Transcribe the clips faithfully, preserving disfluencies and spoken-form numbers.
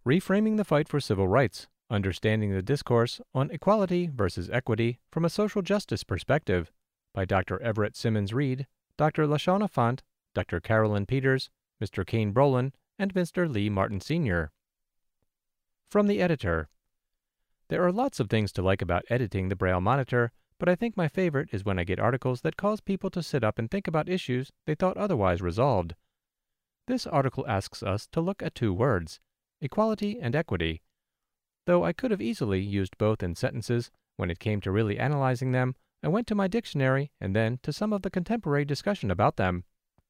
Reframing the Fight for Civil Rights, Understanding the Discourse on Equality versus Equity from a Social Justice Perspective by Doctor Everett Simmons Reed, Doctor LaShawna Font, Doctor Carolyn Peters, Mister Kane Brolin, and Mister Lee Martin Senior From the editor. There are lots of things to like about editing the Braille Monitor, but I think my favorite is when I get articles that cause people to sit up and think about issues they thought otherwise resolved. This article asks us to look at two words, equality and equity. Though I could have easily used both in sentences, when it came to really analyzing them, I went to my dictionary and then to some of the contemporary discussion about them.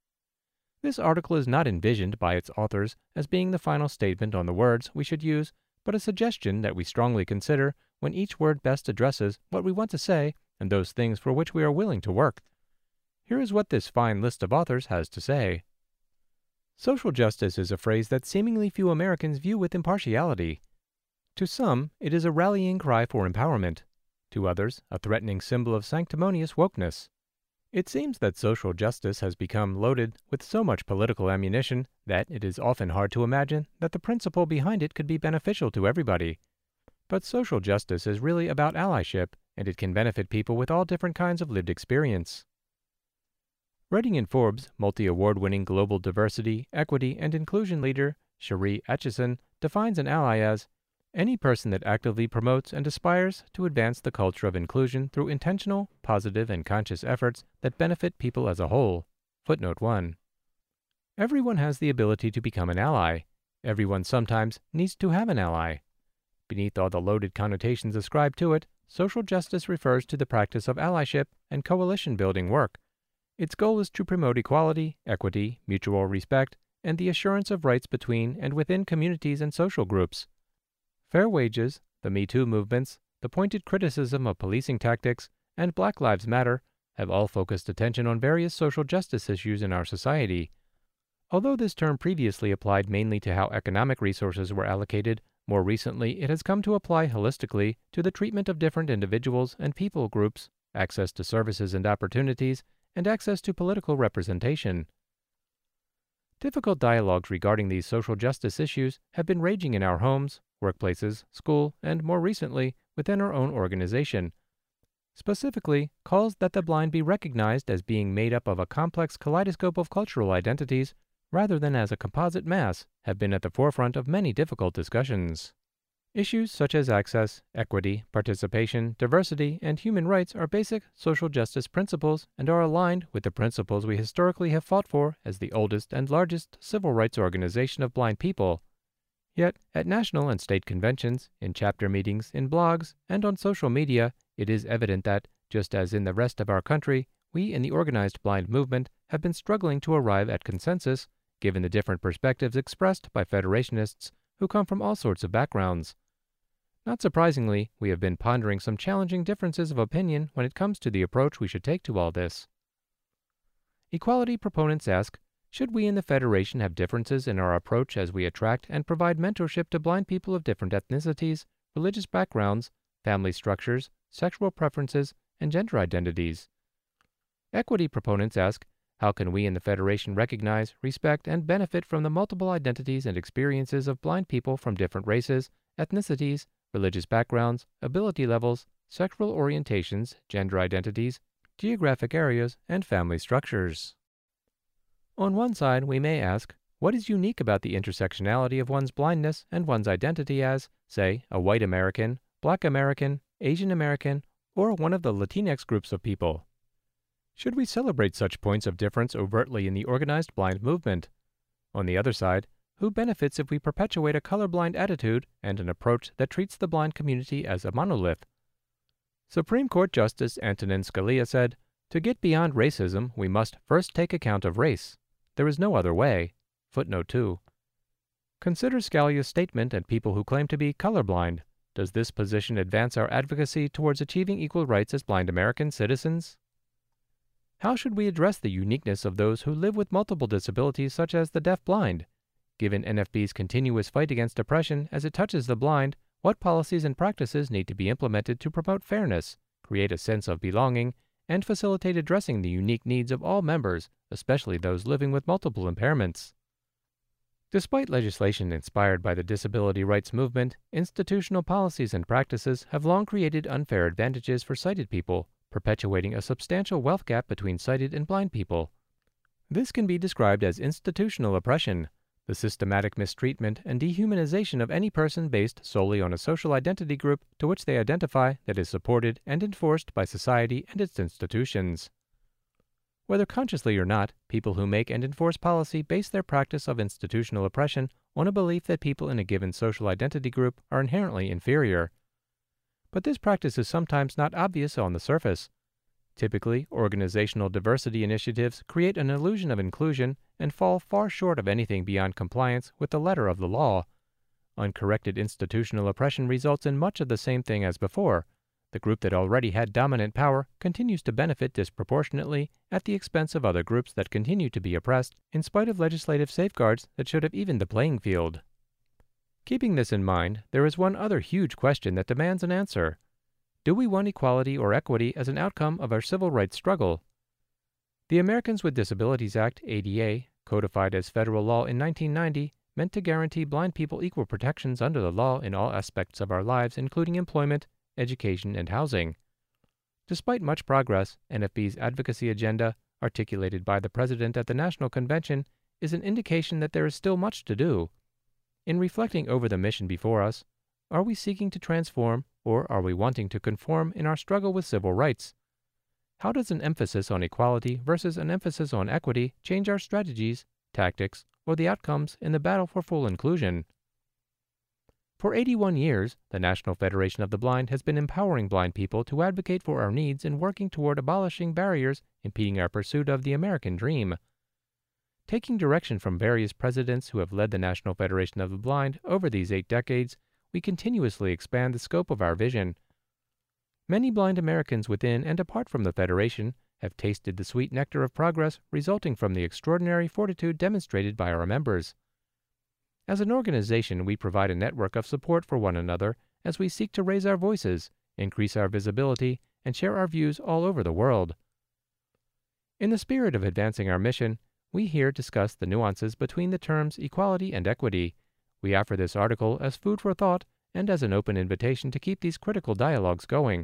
This article is not envisioned by its authors as being the final statement on the words we should use, but a suggestion that we strongly consider when each word best addresses what we want to say and those things for which we are willing to work. Here is what this fine list of authors has to say. Social justice is a phrase that seemingly few Americans view with impartiality. To some, it is a rallying cry for empowerment. To others, a threatening symbol of sanctimonious wokeness. It seems that social justice has become loaded with so much political ammunition that it is often hard to imagine that the principle behind it could be beneficial to everybody. But social justice is really about allyship, and it can benefit people with all different kinds of lived experience. Writing in Forbes, multi-award-winning global diversity, equity, and inclusion leader Cherie Acheson defines an ally as any person that actively promotes and aspires to advance the culture of inclusion through intentional, positive, and conscious efforts that benefit people as a whole. Footnote one. Everyone has the ability to become an ally. Everyone sometimes needs to have an ally. Beneath all the loaded connotations ascribed to it, social justice refers to the practice of allyship and coalition-building work. Its goal is to promote equality, equity, mutual respect, and the assurance of rights between and within communities and social groups. Fair wages, the Me Too movements, the pointed criticism of policing tactics, and Black Lives Matter have all focused attention on various social justice issues in our society. Although this term previously applied mainly to how economic resources were allocated, more recently it has come to apply holistically to the treatment of different individuals and people groups, access to services and opportunities, and access to political representation. Difficult dialogues regarding these social justice issues have been raging in our homes, workplaces, school, and more recently, within our own organization. Specifically, calls that the blind be recognized as being made up of a complex kaleidoscope of cultural identities rather than as a composite mass have been at the forefront of many difficult discussions. Issues such as access, equity, participation, diversity, and human rights are basic social justice principles and are aligned with the principles we historically have fought for as the oldest and largest civil rights organization of blind people. Yet, at national and state conventions, in chapter meetings, in blogs, and on social media, it is evident that, just as in the rest of our country, we in the organized blind movement have been struggling to arrive at consensus, given the different perspectives expressed by federationists who come from all sorts of backgrounds. Not surprisingly, we have been pondering some challenging differences of opinion when it comes to the approach we should take to all this. Equality proponents ask, should we in the Federation have differences in our approach as we attract and provide mentorship to blind people of different ethnicities, religious backgrounds, family structures, sexual preferences, and gender identities? Equity proponents ask, how can we in the Federation recognize, respect, and benefit from the multiple identities and experiences of blind people from different races, ethnicities, religious backgrounds, ability levels, sexual orientations, gender identities, geographic areas, and family structures? On one side, we may ask, what is unique about the intersectionality of one's blindness and one's identity as, say, a white American, Black American, Asian American, or one of the Latinx groups of people? Should we celebrate such points of difference overtly in the organized blind movement? On the other side, who benefits if we perpetuate a colorblind attitude and an approach that treats the blind community as a monolith? Supreme Court Justice Antonin Scalia said, "To get beyond racism, we must first take account of race. There is no other way." Footnote two. Consider Scalia's statement and people who claim to be colorblind. Does this position advance our advocacy towards achieving equal rights as blind American citizens? How should we address the uniqueness of those who live with multiple disabilities such as the deaf-blind? Given N F B's continuous fight against oppression as it touches the blind, what policies and practices need to be implemented to promote fairness, create a sense of belonging, and facilitate addressing the unique needs of all members, especially those living with multiple impairments? Despite legislation inspired by the disability rights movement, institutional policies and practices have long created unfair advantages for sighted people, perpetuating a substantial wealth gap between sighted and blind people. This can be described as institutional oppression, the systematic mistreatment and dehumanization of any person based solely on a social identity group to which they identify that is supported and enforced by society and its institutions. Whether consciously or not, people who make and enforce policy base their practice of institutional oppression on a belief that people in a given social identity group are inherently inferior. But this practice is sometimes not obvious on the surface. Typically, organizational diversity initiatives create an illusion of inclusion and fall far short of anything beyond compliance with the letter of the law. Uncorrected institutional oppression results in much of the same thing as before. The group that already had dominant power continues to benefit disproportionately at the expense of other groups that continue to be oppressed, in spite of legislative safeguards that should have evened the playing field. Keeping this in mind, there is one other huge question that demands an answer. Do we want equality or equity as an outcome of our civil rights struggle? The Americans with Disabilities Act, A D A, codified as federal law in nineteen ninety, meant to guarantee blind people equal protections under the law in all aspects of our lives, including employment, education, and housing. Despite much progress, N F B's advocacy agenda, articulated by the President at the National Convention, is an indication that there is still much to do. In reflecting over the mission before us, are we seeking to transform, or are we wanting to conform in our struggle with civil rights? How does an emphasis on equality versus an emphasis on equity change our strategies, tactics, or the outcomes in the battle for full inclusion? For eighty-one years, the National Federation of the Blind has been empowering blind people to advocate for our needs and working toward abolishing barriers impeding our pursuit of the American dream. Taking direction from various presidents who have led the National Federation of the Blind over these eight decades, we continuously expand the scope of our vision. Many blind Americans within and apart from the Federation have tasted the sweet nectar of progress resulting from the extraordinary fortitude demonstrated by our members. As an organization, we provide a network of support for one another as we seek to raise our voices, increase our visibility, and share our views all over the world. In the spirit of advancing our mission, we here discuss the nuances between the terms equality and equity. We offer this article as food for thought and as an open invitation to keep these critical dialogues going.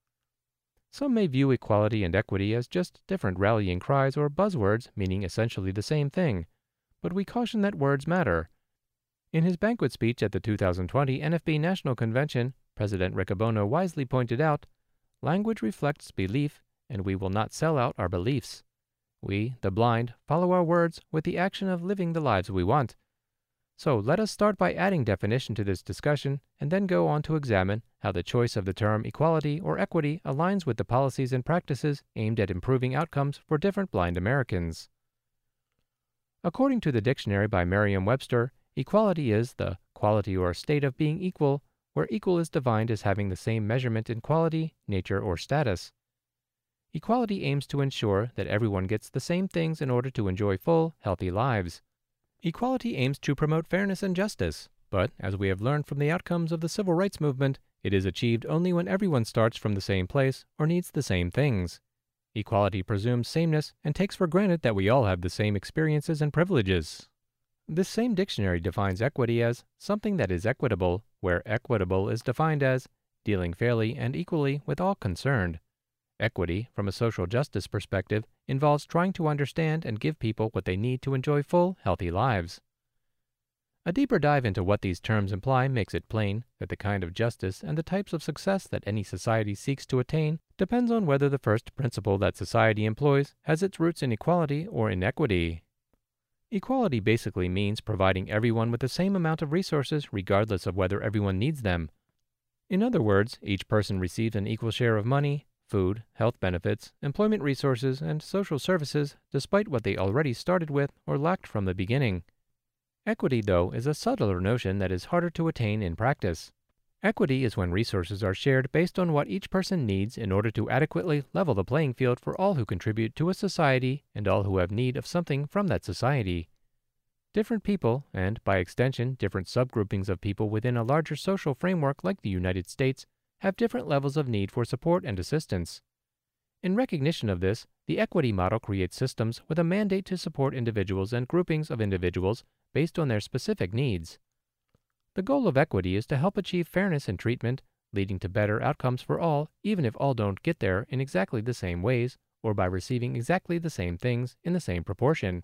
Some may view equality and equity as just different rallying cries or buzzwords meaning essentially the same thing, but we caution that words matter. In his banquet speech at the two thousand twenty N F B National Convention, President Riccobono wisely pointed out, "Language reflects belief, and we will not sell out our beliefs. We, the blind, follow our words with the action of living the lives we want." So let us start by adding definition to this discussion and then go on to examine how the choice of the term equality or equity aligns with the policies and practices aimed at improving outcomes for different blind Americans. According to the dictionary by Merriam-Webster, equality is the quality or state of being equal, where equal is defined as having the same measurement in quality, nature, or status. Equality aims to ensure that everyone gets the same things in order to enjoy full, healthy lives. Equality aims to promote fairness and justice, but, as we have learned from the outcomes of the civil rights movement, it is achieved only when everyone starts from the same place or needs the same things. Equality presumes sameness and takes for granted that we all have the same experiences and privileges. This same dictionary defines equity as something that is equitable, where equitable is defined as dealing fairly and equally with all concerned. Equity, from a social justice perspective, involves trying to understand and give people what they need to enjoy full, healthy lives. A deeper dive into what these terms imply makes it plain that the kind of justice and the types of success that any society seeks to attain depends on whether the first principle that society employs has its roots in equality or inequity. Equality basically means providing everyone with the same amount of resources regardless of whether everyone needs them. In other words, each person receives an equal share of money, food, health benefits, employment resources, and social services despite what they already started with or lacked from the beginning. Equity, though, is a subtler notion that is harder to attain in practice. Equity is when resources are shared based on what each person needs in order to adequately level the playing field for all who contribute to a society and all who have need of something from that society. Different people, and by extension different subgroupings of people within a larger social framework like the United States, have different levels of need for support and assistance. In recognition of this, the equity model creates systems with a mandate to support individuals and groupings of individuals based on their specific needs. The goal of equity is to help achieve fairness in treatment, leading to better outcomes for all, even if all don't get there in exactly the same ways or by receiving exactly the same things in the same proportion.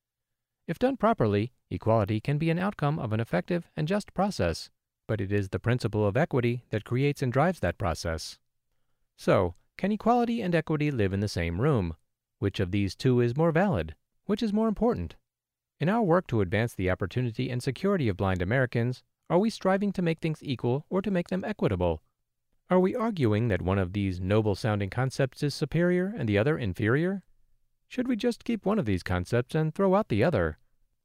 If done properly, equality can be an outcome of an effective and just process, but it is the principle of equity that creates and drives that process. So, can equality and equity live in the same room? Which of these two is more valid? Which is more important? In our work to advance the opportunity and security of blind Americans, are we striving to make things equal or to make them equitable? Are we arguing that one of these noble-sounding concepts is superior and the other inferior? Should we just keep one of these concepts and throw out the other?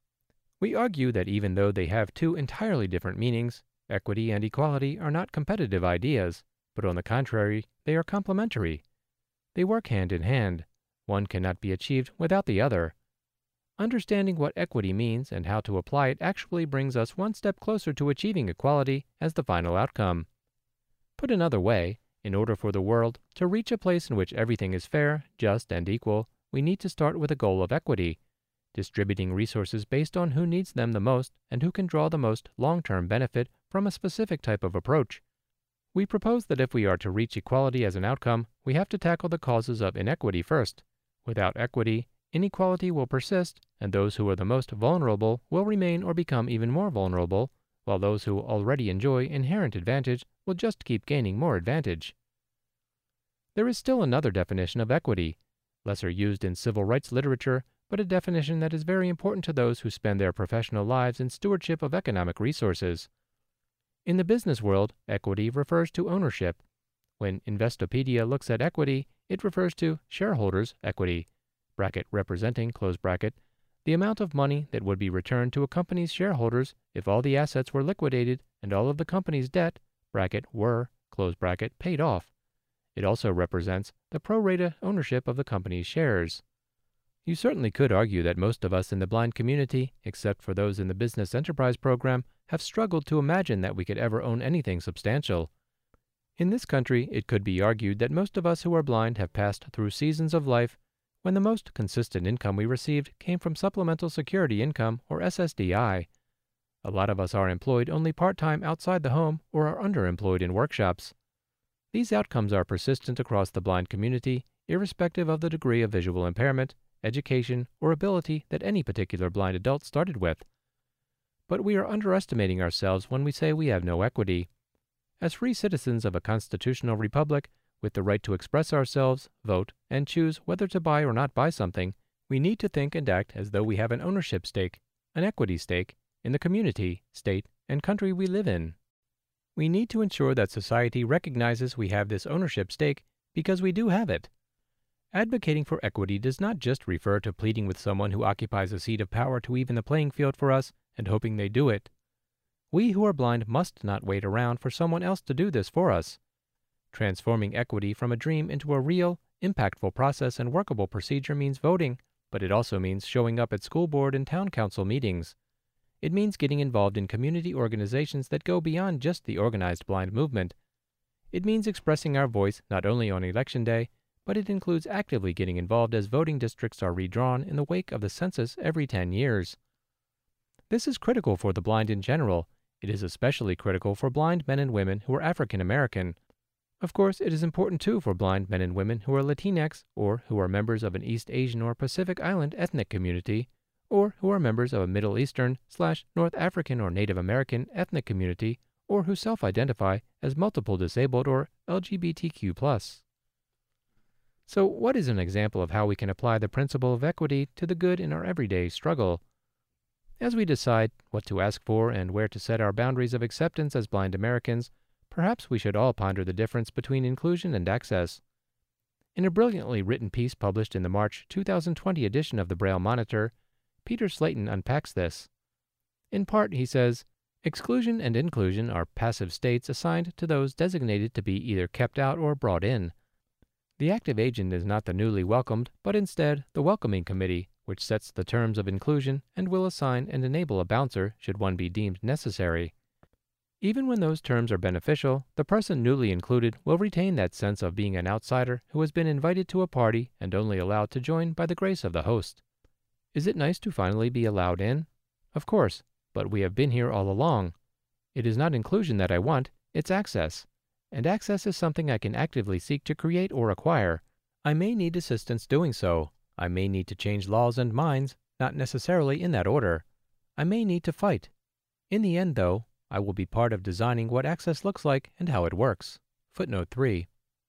We argue that even though they have two entirely different meanings, equity and equality are not competitive ideas, but on the contrary, they are complementary. They work hand in hand. One cannot be achieved without the other. Understanding what equity means and how to apply it actually brings us one step closer to achieving equality as the final outcome. Put another way, in order for the world to reach a place in which everything is fair, just, and equal, we need to start with a goal of equity, distributing resources based on who needs them the most and who can draw the most long-term benefit from a specific type of approach. We propose that if we are to reach equality as an outcome, we have to tackle the causes of inequity first. Without equity, inequality will persist, and those who are the most vulnerable will remain or become even more vulnerable, while those who already enjoy inherent advantage will just keep gaining more advantage. There is still another definition of equity, lesser used in civil rights literature, but a definition that is very important to those who spend their professional lives in stewardship of economic resources. In the business world, equity refers to ownership. When Investopedia looks at equity, it refers to shareholders' equity, bracket representing, close bracket, the amount of money that would be returned to a company's shareholders if all the assets were liquidated and all of the company's debt, bracket were, close bracket, paid off. It also represents the pro rata ownership of the company's shares. You certainly could argue that most of us in the blind community, except for those in the Business Enterprise Program, have struggled to imagine that we could ever own anything substantial. In this country, it could be argued that most of us who are blind have passed through seasons of life when the most consistent income we received came from Supplemental Security Income, or S S D I. A lot of us are employed only part-time outside the home or are underemployed in workshops. These outcomes are persistent across the blind community, irrespective of the degree of visual impairment, education, or ability that any particular blind adult started with. But we are underestimating ourselves when we say we have no equity. As free citizens of a constitutional republic, with the right to express ourselves, vote, and choose whether to buy or not buy something, we need to think and act as though we have an ownership stake, an equity stake, in the community, state, and country we live in. We need to ensure that society recognizes we have this ownership stake because we do have it. Advocating for equity does not just refer to pleading with someone who occupies a seat of power to even the playing field for us and hoping they do it. We who are blind must not wait around for someone else to do this for us. Transforming equity from a dream into a real, impactful process and workable procedure means voting, but it also means showing up at school board and town council meetings. It means getting involved in community organizations that go beyond just the organized blind movement. It means expressing our voice not only on election day, but it includes actively getting involved as voting districts are redrawn in the wake of the census every ten years. This is critical for the blind in general. It is especially critical for blind men and women who are African American. Of course, it is important too for blind men and women who are Latinx or who are members of an East Asian or Pacific Island ethnic community, or who are members of a Middle Eastern slash North African or Native American ethnic community, or who self-identify as multiple disabled or L G B T Q plus. So what is an example of how we can apply the principle of equity to the good in our everyday struggle? As we decide what to ask for and where to set our boundaries of acceptance as blind Americans, perhaps we should all ponder the difference between inclusion and access. In a brilliantly written piece published in the March two thousand twenty edition of the Braille Monitor, Peter Slayton unpacks this. In part, he says, exclusion and inclusion are passive states assigned to those designated to be either kept out or brought in. The active agent is not the newly welcomed, but instead the welcoming committee, which sets the terms of inclusion and will assign and enable a bouncer should one be deemed necessary. Even when those terms are beneficial, the person newly included will retain that sense of being an outsider who has been invited to a party and only allowed to join by the grace of the host. Is it nice to finally be allowed in? Of course, but we have been here all along. It is not inclusion that I want, it's access. And access is something I can actively seek to create or acquire. I may need assistance doing so. I may need to change laws and minds, not necessarily in that order. I may need to fight. In the end, though, I will be part of designing what access looks like and how it works. Footnote three.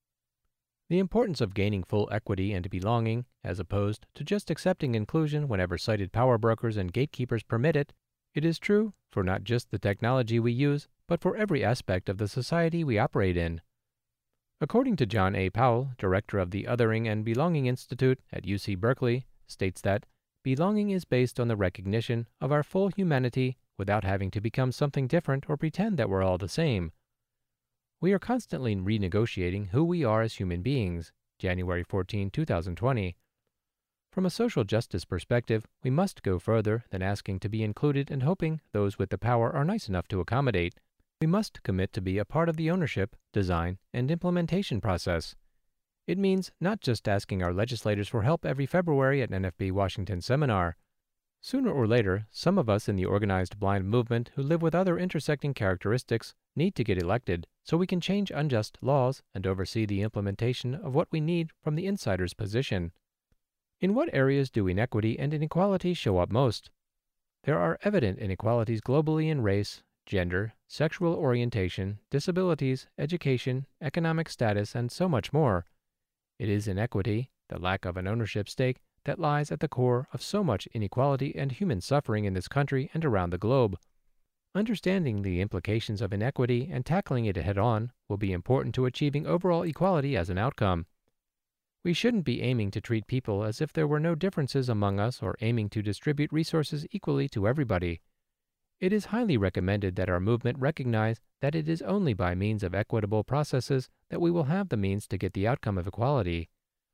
The importance of gaining full equity and belonging, as opposed to just accepting inclusion whenever cited power brokers and gatekeepers permit it, it is true for not just the technology we use, but for every aspect of the society we operate in. According to John A. Powell, director of the Othering and Belonging Institute at U C Berkeley, states that belonging is based on the recognition of our full humanity without having to become something different or pretend that we're all the same. We are constantly renegotiating who we are as human beings. January fourteenth, two thousand twenty. From a social justice perspective, we must go further than asking to be included and hoping those with the power are nice enough to accommodate. We must commit to be a part of the ownership, design, and implementation process. It means not just asking our legislators for help every February at N F B Washington seminar. Sooner or later, some of us in the organized blind movement who live with other intersecting characteristics need to get elected so we can change unjust laws and oversee the implementation of what we need from the insider's position. In what areas do inequity and inequality show up most? There are evident inequalities globally in race, gender, sexual orientation, disabilities, education, economic status, and so much more. It is inequity, the lack of an ownership stake, that lies at the core of so much inequality and human suffering in this country and around the globe. Understanding the implications of inequity and tackling it head-on will be important to achieving overall equality as an outcome. We shouldn't be aiming to treat people as if there were no differences among us or aiming to distribute resources equally to everybody. It is highly recommended that our movement recognize that it is only by means of equitable processes that we will have the means to get the outcome of equality.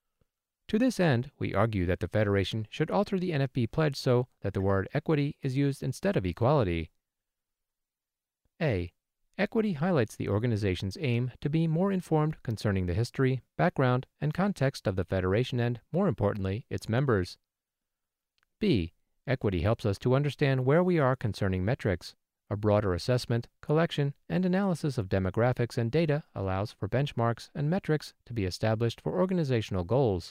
To this end, we argue that the Federation should alter the N F B pledge so that the word equity is used instead of equality. A. Equity highlights the organization's aim to be more informed concerning the history, background, and context of the Federation and, more importantly, its members. B. Equity helps us to understand where we are concerning metrics. A broader assessment, collection, and analysis of demographics and data allows for benchmarks and metrics to be established for organizational goals.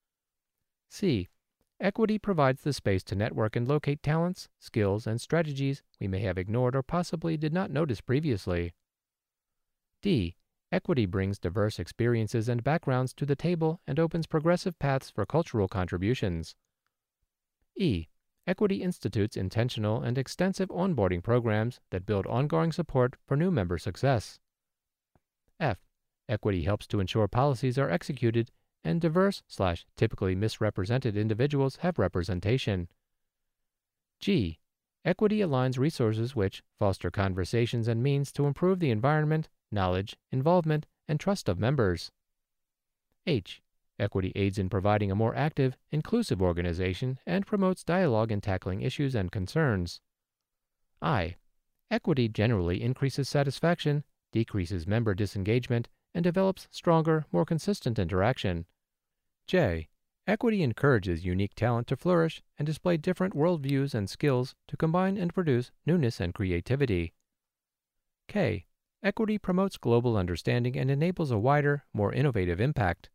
C. Equity provides the space to network and locate talents, skills, and strategies we may have ignored or possibly did not notice previously. D. Equity brings diverse experiences and backgrounds to the table and opens progressive paths for cultural contributions. E. Equity institutes intentional and extensive onboarding programs that build ongoing support for new member success. F. Equity helps to ensure policies are executed and diverse slash typically misrepresented individuals have representation. G. Equity aligns resources which foster conversations and means to improve the environment, knowledge, involvement, and trust of members. H. Equity aids in providing a more active, inclusive organization and promotes dialogue in tackling issues and concerns. I. Equity generally increases satisfaction, decreases member disengagement, and develops stronger, more consistent interaction. J. Equity encourages unique talent to flourish and display different worldviews and skills to combine and produce newness and creativity. K. Equity promotes global understanding and enables a wider, more innovative impact.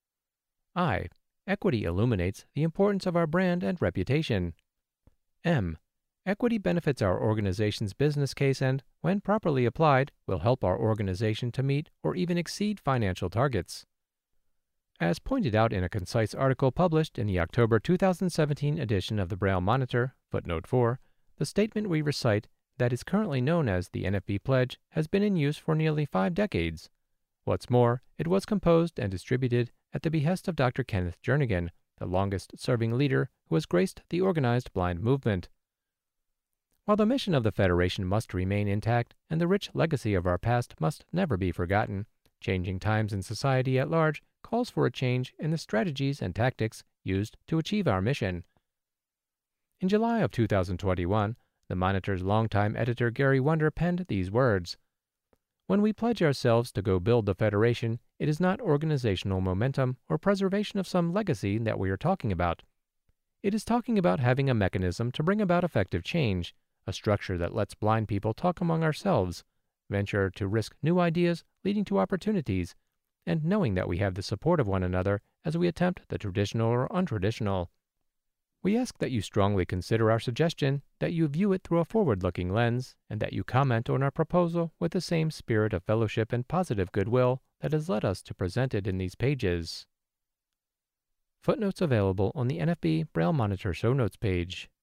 I. Equity illuminates the importance of our brand and reputation. M. Equity benefits our organization's business case and, when properly applied, will help our organization to meet or even exceed financial targets. As pointed out in a concise article published in the October two thousand seventeen edition of the Braille Monitor, footnote four, the statement we recite that is currently known as the N F B Pledge has been in use for nearly five decades. What's more, it was composed and distributed at the behest of Doctor Kenneth Jernigan, the longest-serving leader who has graced the organized blind movement. While the mission of the Federation must remain intact and the rich legacy of our past must never be forgotten, changing times in society at large calls for a change in the strategies and tactics used to achieve our mission. In July of two thousand twenty-one, the Monitor's longtime editor Gary Wunder penned these words: "When we pledge ourselves to go build the Federation, it is not organizational momentum or preservation of some legacy that we are talking about. It is talking about having a mechanism to bring about effective change, a structure that lets blind people talk among ourselves, venture to risk new ideas leading to opportunities, and knowing that we have the support of one another as we attempt the traditional or untraditional. We ask that you strongly consider our suggestion, that you view it through a forward-looking lens, and that you comment on our proposal with the same spirit of fellowship and positive goodwill that has led us to present it in these pages. Footnotes available on the N F B Braille Monitor show notes page.